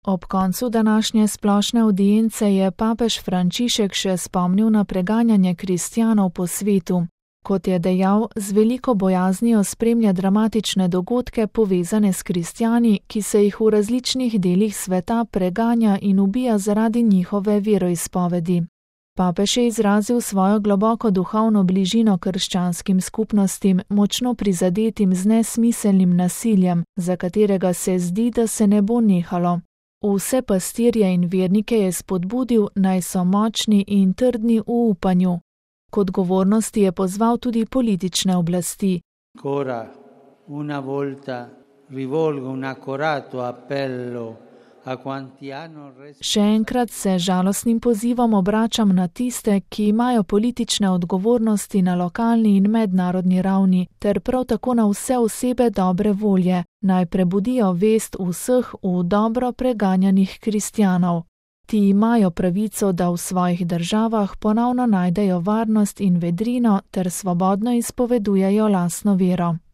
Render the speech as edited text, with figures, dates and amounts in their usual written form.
Ob koncu današnje splošne avdience je papež Frančišek še spomnil na preganjanje kristjanov po svetu. Kot je dejal, z veliko bojaznijo spremlja dramatične dogodke povezane s kristjani, ki se jih v različnih delih sveta preganja in ubija zaradi njihove veroizpovedi. Papež je izrazil svojo globoko duhovno bližino krščanskim skupnostim, močno prizadetim z nesmiselnim nasiljem, za katerega se zdi, da se ne bo nehalo. Vse pastirje in vernike je spodbudil, naj so močni in trdni v upanju. K odgovornosti je pozval tudi politične oblasti. Ancora una volta rivolgo un accorato appello a quanti hanno Še enkrat se žalostnim pozivom obračam na tiste, ki imajo politične odgovornosti na lokalni in mednarodni ravni, ter prav tako na vse osebe dobre volje, naj prebudijo vest vseh v dobro preganjanih kristjanov. Ti imajo pravico, da v svojih državah ponovno najdejo varnost in vedrino ter svobodno izpovedujejo lastno vero.